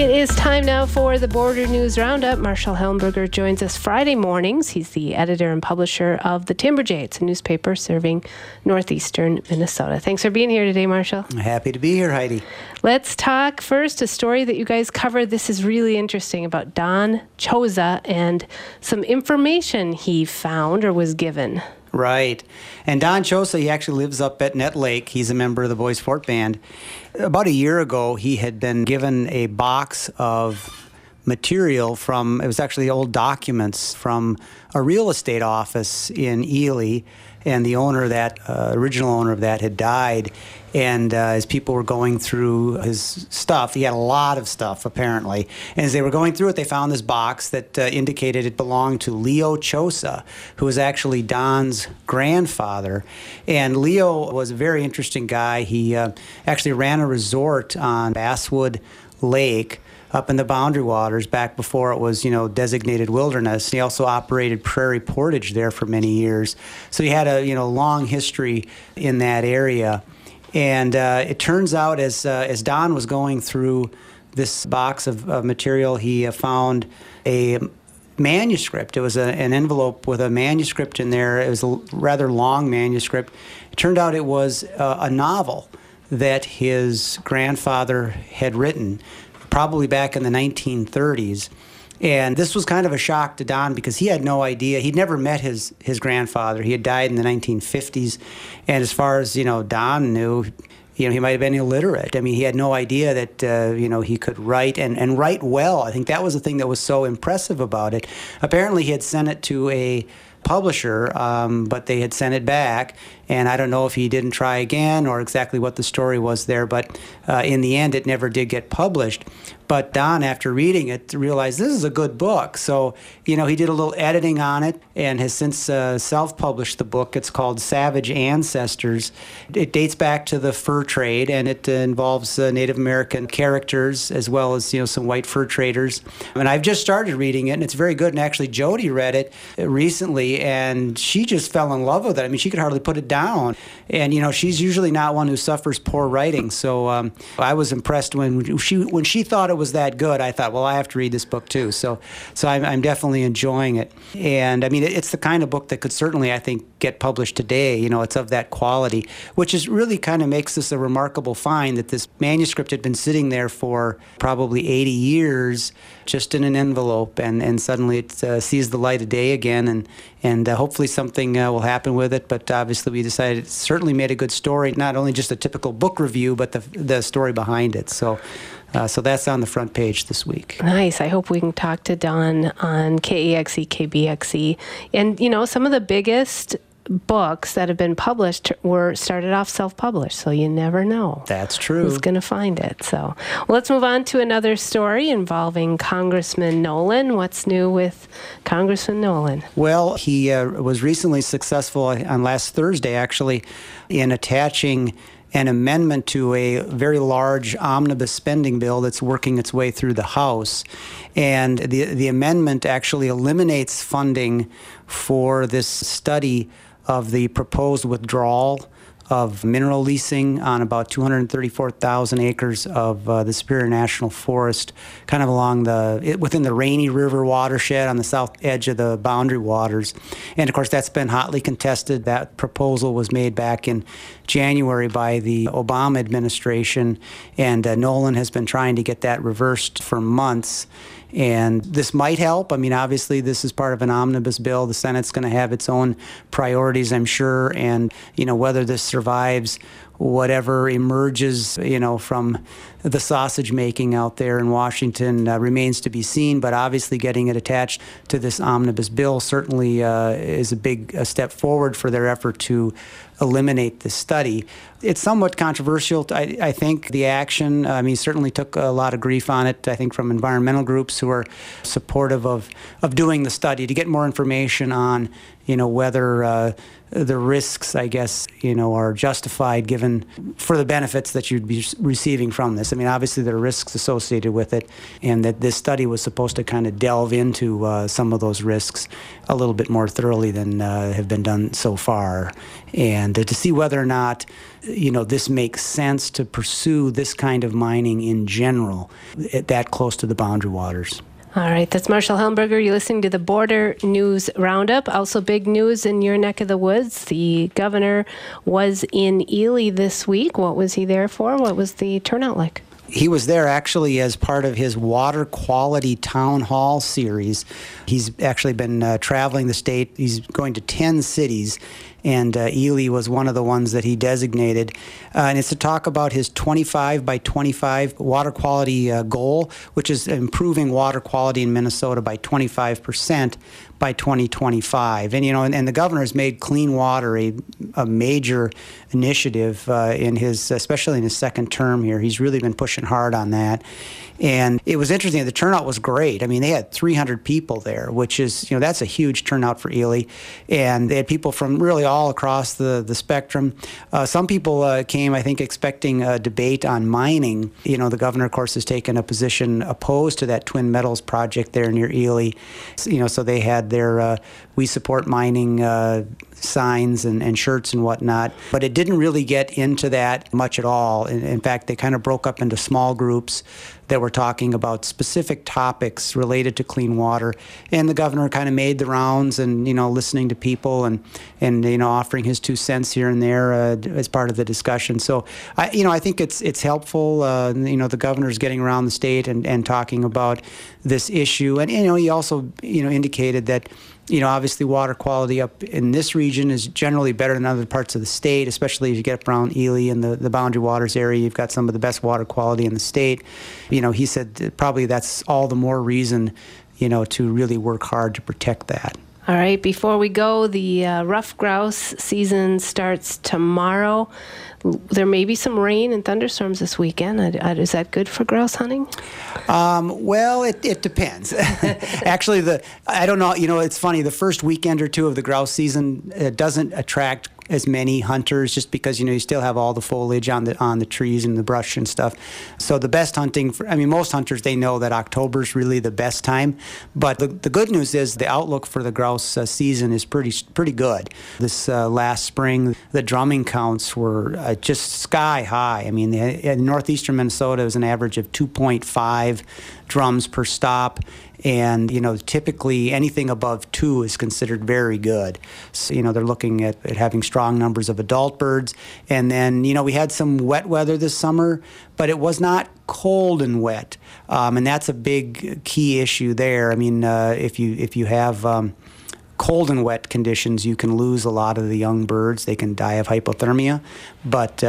It is time now for the Border News Roundup. Marshall Hellenberger joins us Friday mornings. He's the editor and publisher of the Timberjay. It's a newspaper serving northeastern Minnesota. Thanks for being here today, Marshall. Happy to be here, Heidi. Let's talk first a story that you guys covered. This is really interesting about Don Choza and some information he found or was given. Right. And Don Choza, he actually lives up at Net Lake. He's a member of the Boys Fort Band. About a year ago, he had been given a box of material from, it was actually old documents from a real estate office in Ely. And the owner of that, original owner of that, had died. And as people were going through his stuff, he had a lot of stuff, apparently. And as they were going through it, they found this box that indicated it belonged to Leo Choza, who was actually Don's grandfather. And Leo was a very interesting guy. He actually ran a resort on Basswood Lake up in the Boundary Waters back before it was, designated wilderness. He also operated Prairie Portage there for many years. So he had a, long history in that area. And it turns out as Don was going through this box of material, he found a manuscript. It was an envelope with a manuscript in there. It was a rather long manuscript. It turned out it was a novel that his grandfather had written, probably back in the 1930s. And this was kind of a shock to Don because he had no idea. He'd never met his grandfather. He had died in the 1950s. And as far as, Don knew, he might have been illiterate. I mean, he had no idea that, he could write and write well. I think that was the thing that was so impressive about it. Apparently, he had sent it to a publisher, but they had sent it back. And I don't know if he didn't try again or exactly what the story was there, but in the end, it never did get published. But Don, after reading it, realized this is a good book. So, he did a little editing on it and has since self-published the book. It's called Savage Ancestors. It dates back to the fur trade, and it involves Native American characters as well as, some white fur traders. And I've just started reading it, and it's very good. And actually, Jody read it recently, and she just fell in love with it. I mean, she could hardly put it down. And, she's usually not one who suffers poor writing. So I was impressed when she thought it was that good. I thought, well, I have to read this book too. So I'm definitely enjoying it. And I mean, it's the kind of book that could certainly, I think, get published today. It's of that quality, which is really kind of makes this a remarkable find that this manuscript had been sitting there for probably 80 years, just in an envelope, and suddenly it sees the light of day again, and hopefully something will happen with it. But obviously, we decided it certainly made a good story, not only just a typical book review, but the story behind it. So that's on the front page this week. Nice. I hope we can talk to Don on KEXE, KBXE. And, some of the biggest books that have been published were started off self-published, so you never know. That's true. Who's going to find it? So, let's move on to another story involving Congressman Nolan. What's new with Congressman Nolan? Well, he was recently successful on last Thursday, actually, in attaching an amendment to a very large omnibus spending bill that's working its way through the House. And the amendment actually eliminates funding for this study of the proposed withdrawal of mineral leasing on about 234,000 acres of the Superior National Forest, kind of along within the Rainy River watershed on the south edge of the Boundary Waters. And of course, that's been hotly contested. That proposal was made back in January by the Obama administration, and Nolan has been trying to get that reversed for months. And this might help. I mean, obviously, this is part of an omnibus bill. The Senate's going to have its own priorities, I'm sure. And, whether this survives whatever emerges, from the sausage making out there in Washington remains to be seen. But obviously, getting it attached to this omnibus bill certainly is a big step forward for their effort to eliminate this study. It's somewhat controversial, I think, the action. I mean, certainly took a lot of grief on it, I think, from environmental groups who are supportive of doing the study to get more information on, whether the risks, I guess, are justified given for the benefits that you'd be receiving from this. I mean, obviously there are risks associated with it, and that this study was supposed to kind of delve into some of those risks a little bit more thoroughly than have been done so far, and to see whether or not this makes sense to pursue this kind of mining in general that close to the boundary waters. All right, that's Marshall Helmberger. You're listening to the Border News Roundup. Also big news in your neck of the woods. The governor was in Ely this week. What was he there for? What was the turnout like? He was there actually as part of his water quality town hall series. He's actually been traveling the state. He's going to 10 cities, and Ely was one of the ones that he designated. And it's to talk about his 25 by 25 water quality goal, which is improving water quality in Minnesota by 25% by 2025. And, and the governor has made clean water a major initiative especially in his second term here. He's really been pushing hard on that. And it was interesting. The turnout was great. I mean, they had 300 people there, which is, that's a huge turnout for Ely. And they had people from really all across the spectrum. Some people came, I think, expecting a debate on mining. The governor, of course, has taken a position opposed to that Twin Metals project there near Ely. So they had their "We Support Mining" signs and shirts and whatnot. But it didn't really get into that much at all. In fact, they kind of broke up into small groups that were talking about specific topics related to clean water. And the governor kind of made the rounds and, listening to people and offering his 2 cents here and there as part of the discussion. So, I think it's helpful. The governor's getting around the state and talking about this issue. And, he also, indicated that, obviously water quality up in this region is generally better than other parts of the state, especially as you get up around Ely and the Boundary Waters area. You've got some of the best water quality in the state. He said that probably that's all the more reason, to really work hard to protect that. All right, before we go, the rough grouse season starts tomorrow. There may be some rain and thunderstorms this weekend. Is that good for grouse hunting? Well, it depends. Actually, I don't know. It's funny. The first weekend or two of the grouse season doesn't attract as many hunters, just because you still have all the foliage on the trees and the brush and stuff. So the best hunting most hunters, they know that October is really the best time. But the good news is the outlook for the grouse season is pretty good. This last spring, the drumming counts were just sky high. In northeastern Minnesota, it was an average of 2.5 drums per stop. And, typically anything above 2 is considered very good. So, they're looking at having strong numbers of adult birds. And then, we had some wet weather this summer, but it was not cold and wet. And that's a big key issue there. If you have cold and wet conditions, you can lose a lot of the young birds. They can die of hypothermia. But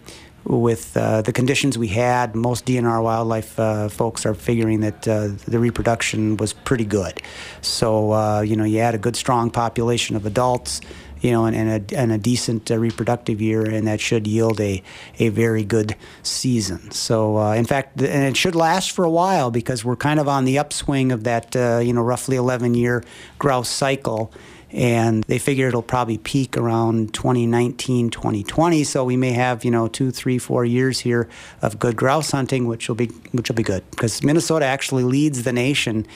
with the conditions we had, most DNR wildlife folks are figuring that the reproduction was pretty good. So, you had a good, strong population of adults, and a decent reproductive year, and that should yield a very good season. So, in fact, and it should last for a while, because we're kind of on the upswing of that, roughly 11-year grouse cycle. And they figure it'll probably peak around 2019, 2020. So we may have, 2, 3, 4 years here of good grouse hunting, which will be good, because Minnesota actually leads the nation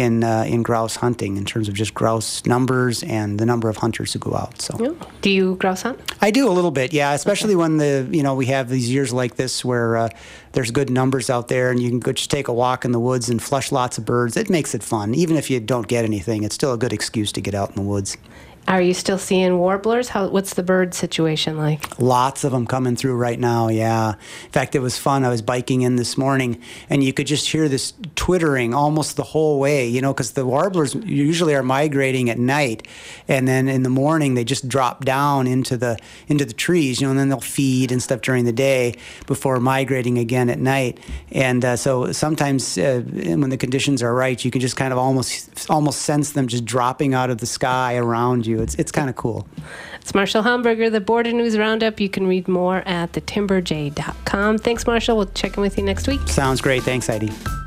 in grouse hunting in terms of just grouse numbers and the number of hunters who go out. So, yeah. Do you grouse hunt? I do a little bit, yeah. Especially when we have these years like this where there's good numbers out there, and you can go just take a walk in the woods and flush lots of birds. It makes it fun. Even if you don't get anything, it's still a good excuse to get out in the woods. Are you still seeing warblers? What's the bird situation like? Lots of them coming through right now, yeah. In fact, it was fun. I was biking in this morning, and you could just hear this twittering almost the whole way, because the warblers usually are migrating at night, and then in the morning they just drop down into the trees, and then they'll feed and stuff during the day before migrating again at night. And so sometimes when the conditions are right, you can just kind of almost sense them just dropping out of the sky around you. It's kind of cool. It's Marshall Helmberger, the Border News Roundup. You can read more at thetimberj.com. Thanks, Marshall. We'll check in with you next week. Sounds great. Thanks, Heidi.